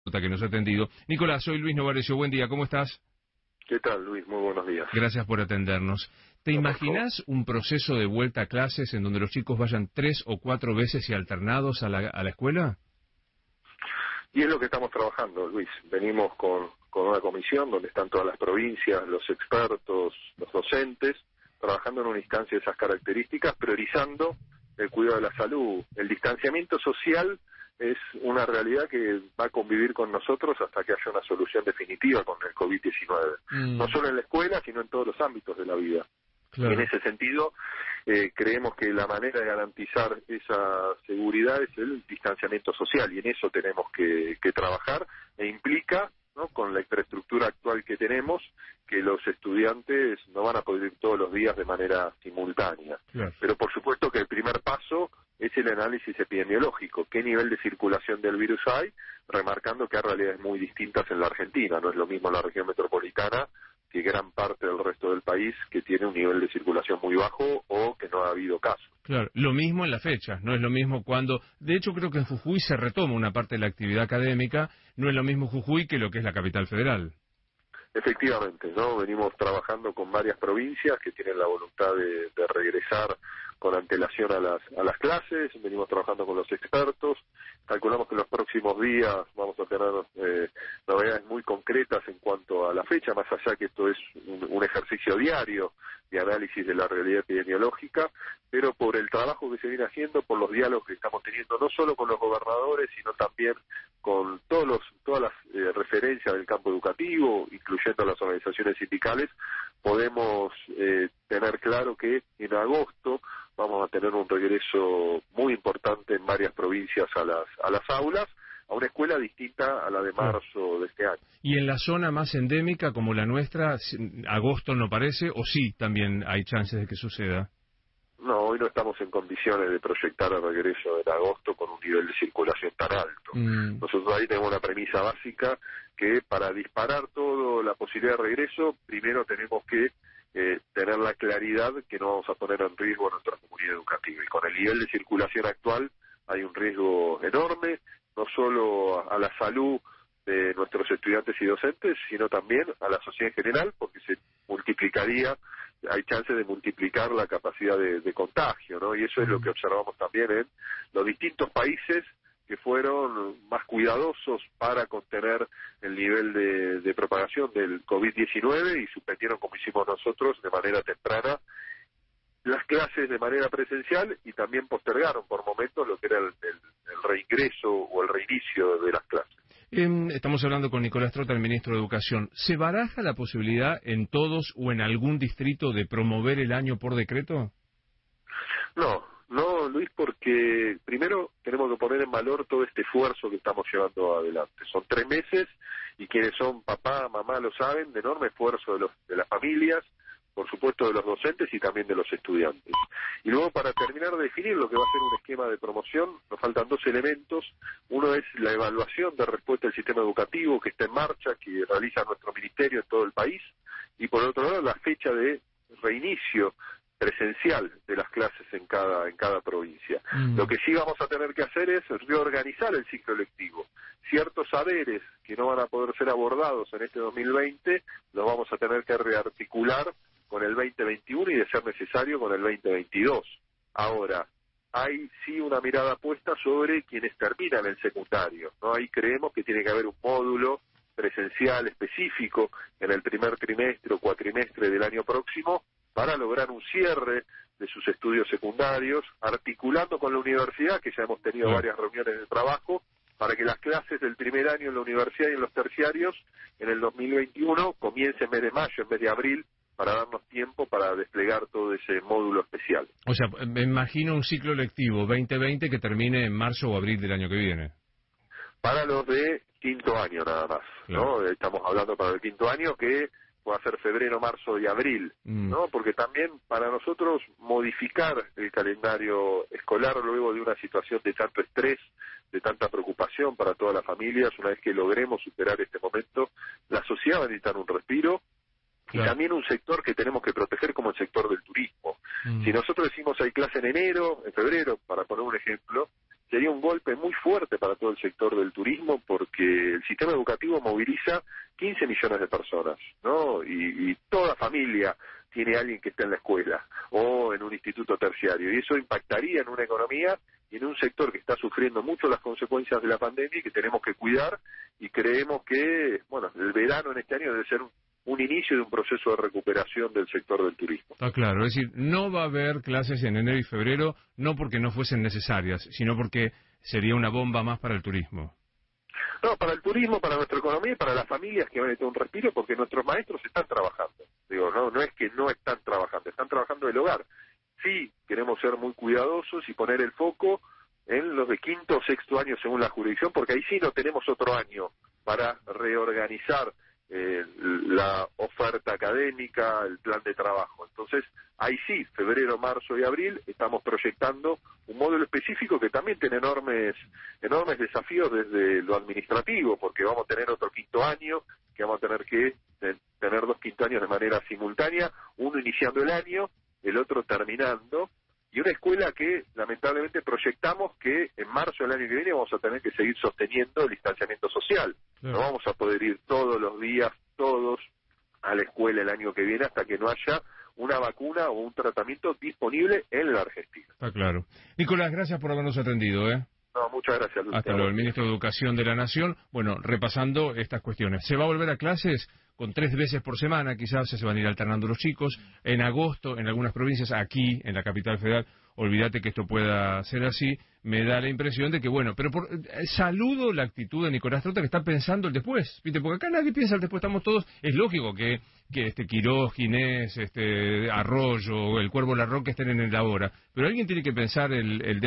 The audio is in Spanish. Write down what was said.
que nos ha atendido. Nicolás, soy Luis Novarecio. Buen día, ¿cómo estás? ¿Qué tal, Luis? Muy buenos días. Gracias por atendernos. ¿Te imaginas un proceso de vuelta a clases en donde los chicos vayan 3 o 4 veces y alternados a la escuela? Y es lo que estamos trabajando, Luis. Venimos con una comisión donde están todas las provincias, los expertos, los docentes, trabajando en una instancia de esas características, priorizando el cuidado de la salud. El distanciamiento social es una realidad que va a convivir con nosotros hasta que haya una solución definitiva con el COVID-19. No solo en la escuela, sino en todos los ámbitos de la vida. Claro. Y en ese sentido, creemos que la manera de garantizar esa seguridad es el distanciamiento social, y en eso tenemos que trabajar, e implica, ¿no?, con la infraestructura actual que tenemos, que los estudiantes no van a poder ir todos los días de manera simultánea. Claro. Pero por supuesto que el primer paso es el análisis epidemiológico, qué nivel de circulación del virus hay, remarcando que hay realidades muy distintas en la Argentina. No es lo mismo la región metropolitana que gran parte del resto del país, que tiene un nivel de circulación muy bajo o que no ha habido casos. Claro, lo mismo en la fecha, no es lo mismo cuando... De hecho, creo que en Jujuy se retoma una parte de la actividad académica, no es lo mismo Jujuy que lo que es la capital federal. Efectivamente, ¿no? Venimos trabajando con varias provincias que tienen la voluntad de regresar con antelación a las clases, venimos trabajando con los expertos, calculamos que en los próximos días vamos a tener novedades muy concretas en cuanto a la fecha, más allá que esto es un ejercicio diario de análisis de la realidad epidemiológica, pero por el trabajo que se viene haciendo, por los diálogos que estamos teniendo, no solo con los gobernadores, sino también con todas las referencias del campo educativo, incluyendo las organizaciones sindicales, podemos tener claro que en agosto vamos a tener un regreso muy importante en varias provincias a las aulas, a una escuela distinta a la de marzo de este año. ¿Y en la zona más endémica como la nuestra, agosto no parece, o sí también hay chances de que suceda? No, hoy no estamos en condiciones de proyectar el regreso en agosto con un nivel de circulación tan alto. Nosotros ahí tenemos una premisa básica que para disparar toda la posibilidad de regreso, primero tenemos que tener la claridad que no vamos a poner en riesgo a nuestra comunidad educativa. Y con el nivel de circulación actual hay un riesgo enorme, no solo a la salud de nuestros estudiantes y docentes, sino también a la sociedad en general, porque se multiplicaría, hay chance de multiplicar la capacidad de contagio, ¿no? Y eso es lo que observamos también en los distintos países que fueron más cuidadosos para contener el nivel de propagación del COVID-19 y suspendieron, como hicimos nosotros, de manera temprana las clases de manera presencial, y también postergaron por momentos lo que era el reingreso o el reinicio de las clases. Estamos hablando con Nicolás Trota, el ministro de Educación. ¿Se baraja la posibilidad en todos o en algún distrito de promover el año por decreto? No, Luis, porque primero tenemos que poner en valor todo este esfuerzo que estamos llevando adelante. Son 3 meses y quienes son papá, mamá lo saben, de enorme esfuerzo de las familias, por supuesto de los docentes y también de los estudiantes. Y luego, para terminar de definir lo que va a ser un esquema de promoción, nos faltan 2 elementos. Uno es la evaluación de respuesta del sistema educativo que está en marcha, que realiza nuestro ministerio en todo el país, y por otro lado la fecha de reinicio presencial de las clases en cada provincia. Lo que sí vamos a tener que hacer es reorganizar el ciclo lectivo. Ciertos saberes que no van a poder ser abordados en este 2020 los vamos a tener que rearticular con el 2021 y, de ser necesario, con el 2022. Ahora, hay sí una mirada puesta sobre quienes terminan el secundario, ¿no? Ahí creemos que tiene que haber un módulo presencial específico en el primer trimestre o cuatrimestre del año próximo para lograr un cierre de sus estudios secundarios, articulando con la universidad, que ya hemos tenido varias reuniones de trabajo, para que las clases del primer año en la universidad y en los terciarios en el 2021 comiencen en vez de mayo, en vez de abril, para darnos tiempo para desplegar todo ese módulo especial. O sea, me imagino un ciclo lectivo 2020 que termine en marzo o abril del año que viene. Para los de quinto año nada más, ¿no? Estamos hablando para el quinto año, que puede ser febrero, marzo y abril, ¿no? Porque también para nosotros modificar el calendario escolar luego de una situación de tanto estrés, de tanta preocupación para todas las familias, una vez que logremos superar este momento, la sociedad va a necesitar un respiro. Y también un sector que tenemos que proteger, como el sector del turismo. Si nosotros decimos hay clase en enero, en febrero, para poner un ejemplo, sería un golpe muy fuerte para todo el sector del turismo, porque el sistema educativo moviliza 15 millones de personas, ¿no? Y toda familia tiene alguien que está en la escuela o en un instituto terciario, y eso impactaría en una economía y en un sector que está sufriendo mucho las consecuencias de la pandemia y que tenemos que cuidar, y creemos que, bueno, el verano en este año debe ser un inicio de un proceso de recuperación del sector del turismo. Está claro, es decir, no va a haber clases en enero y febrero, no porque no fuesen necesarias, sino porque sería una bomba más para el turismo. No, para el turismo, para nuestra economía y para las familias que van a tener un respiro, porque nuestros maestros están trabajando. Digo, no es que no están trabajando del hogar. Sí, queremos ser muy cuidadosos y poner el foco en los de quinto o sexto año según la jurisdicción, porque ahí sí no tenemos otro año para reorganizar la oferta académica, el plan de trabajo. Entonces, ahí sí, febrero, marzo y abril, estamos proyectando un módulo específico que también tiene enormes desafíos desde lo administrativo, porque vamos a tener otro quinto año, que vamos a tener que tener 2 quinto años de manera simultánea, uno iniciando el año, el otro terminando, y una escuela que lamentablemente proyectamos que en marzo del año que viene vamos a tener que seguir sosteniendo el distanciamiento social. Claro. No vamos a poder ir todos los días, todos, a la escuela el año que viene hasta que no haya una vacuna o un tratamiento disponible en la Argentina. Está claro. Nicolás, gracias por habernos atendido, ¿eh? No, muchas gracias, Luciano. Hasta luego. El ministro de Educación de la Nación, bueno, repasando estas cuestiones. ¿Se va a volver a clases? Con 3 veces por semana, quizás se van a ir alternando los chicos. En agosto, en algunas provincias, aquí, en la capital federal, olvídate que esto pueda ser así. Me da la impresión de que, bueno, pero saludo la actitud de Nicolás Trota, que está pensando el después, ¿viste? Porque acá nadie piensa el después, estamos todos, es lógico que Quiroz, Ginés, Arroyo, el Cuervo Larroque estén en el ahora, pero alguien tiene que pensar el